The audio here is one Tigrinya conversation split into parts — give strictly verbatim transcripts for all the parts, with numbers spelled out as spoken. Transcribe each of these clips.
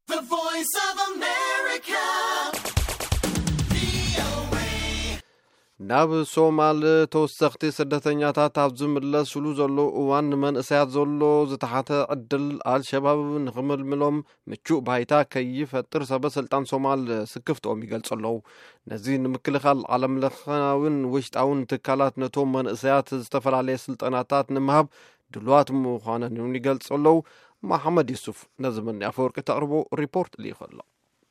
The Voice of America. ናብ ሶማል ተወሰኽቲ ስደተኛታት ኣብ ዝምለስሉ ዘሎ እዋን መንእሰያት ዘሎ ዝተሓተ ዕድል አልሸባብ ንኽምልምሎም ምቹእ ባይታ ከይፈጥር ሰበስልጣን ሶማል ስክፍቶም ይገልጸለው። ነዚ ንምክልኻል ዓለምለኻውን ውሽጣውን ትካላት ነቶም መንእሰያት ዝተፈላለየ ስልጠናታት ንምሃብ ድልዋት ምዃነን ይገልጸለው። መሐመድ ዩሱፍ ነዚ ምን ያፈወርቅ ተቕርቦ ሪፖርት ሊኸሎ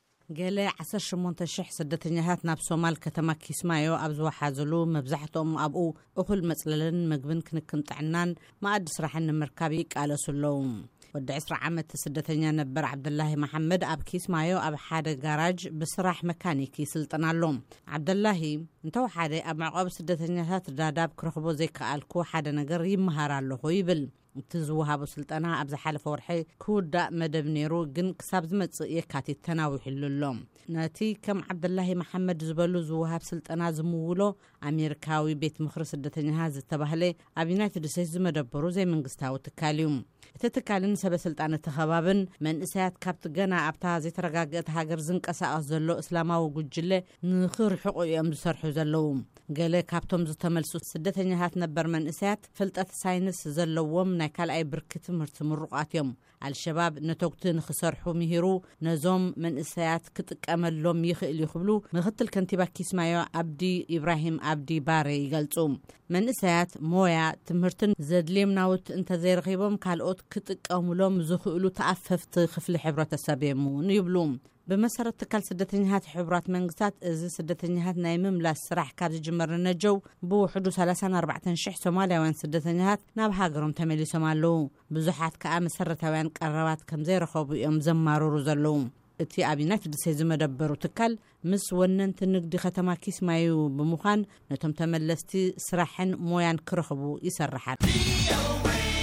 ገለ عشرة وثمانية آلاف ስደተኛታት ናብ ሶማል ከተማ ኪስማዮ ኣብ ዝወሓዝሉ መብዛሕትኦም ኣብኡ እኹል መጽለልን ምግብን ክንክን ጥዕናን ማዕድ ስራሕን ንምርካብ ይቃለሱለው። ወዲ عشرة ዓመት ስደተኛ ነበር ዓብደላሂ መሐመድ ኣብ ኪስማዮ ኣብ ሓደ ጋራጅ ብስራሕ መካኒክ ይስልጥናሎ። ዓብደላሂ እንተው ሓደ ኣብ መዕቆብ ስደተኛታት ዳዳብ ክረኽቦ ዘይከኣልኩ ሓደ ነገር ይመሃራለሁ ይብል። ትዝውሃቡ ስልጠና ኣብ ዝሓለፈ ወርሒ ክውዳእ መደብ ነይሩ ግን ክሳብ ዝመጽእ የካቲት ተናዊሑሉሎም። ነቲ ከም ዓብደላሂ መሐመድ ዝበሉ ዝውሃብ ስልጠና ዝምውሎ ኣሜሪካዊ ቤት ምኽሪ ስደተኛታት ዝተባህለ ኣብ ዩናይትድ ስቴትስ ዝመደበሩ ዘይመንግስታዊ ትካል እዩ። እቲ ትካልን ሰበስልጣን ተኸባብን መንእሰያት ካብቲ ገና ኣብታ ዘይተረጋገአት ሃገር ዝንቀሳቐስ ዘሎ እስላማዊ ጉጅለ ንኽርሕቑ እዮም ዝሰርሑ ዘለዉ። ገለ ካብቶም ዝተመልሱ ስደተኛታት ነበር መንእሰያት ፍልጠት ሳይንስ ዘለዎም ናይ ካልኣይ ብርኪ ትምህርቲ ምሩቃት እዮም። አልሸባብ ነተግቲ ንኽሰርሑ ምሂሩ ነዞም መንእሰያት ክጥቀመሎም ይኽእል ይኽብሉ ምክትል ከንቲባ ኪስማዮ አብዲ ኢብራሂም አብዲ ባሬ ይገልጹ። መንእሰያት ሞያ ትምህርትን ዘድልዮም ናውት እንተዘይረኺቦም ካልኦት ክጥቀሙሎም ዝኽእሉ ተኣፈፍቲ ክፍሊ ሕብረተሰብ እዮም ይብሉ። በመሰረት ትካል ስደተኛታት ሕብራት መንግስታት እዚ ስደተኛታት ናይ ምምላስ ስራሕ ካብ ዝጅመር ነጀው ብውሕዱ ሰላሳ ወኣርባዕተ ሽሕ ሶማልያውያን ስደተኛታት ናብ ሃገሮም ተመሊሶም ኣለዉ። ብዙሓት ከዓ መሰረታውያን ቀረባት ከም ዘይረኸቡ እዮም ዘማረሩ ዘለዉ። እቲ ኣብ ዩናይትድ ስቴትስ ዝመደበሩ ትካል ምስ ወነንቲ ንግዲ ከተማ ኪስማዮ ብምዃን ነቶም ተመለስቲ ስራሕን ሞያን ክረኽቡ ይሰርሓል።